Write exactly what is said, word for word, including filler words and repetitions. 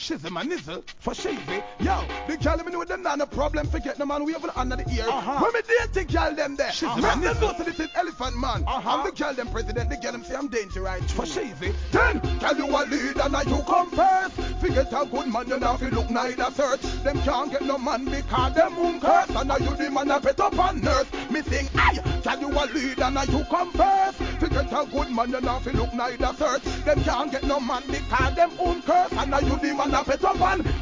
shizzle my nizzle for shavy. Yo, the girl me know them not no problem. Forget no man we have under the ear. Uh-huh. When me date the girl them there, shizzle uh-huh. Make them know to this is elephant man. Uh-huh. I'm the girl them president. The girl them say I'm danger right for shavy. Then tell you a leader now you come first. Forget a good man you not fi look neither search. Them can't get no man because them won't curse. And now you the man a bet up on nurse. Me sing aye, tell you a leader now you come first. Forget a good man you not fi look neither search. Them can't get no man because them won't curse. And now you the man a bet up on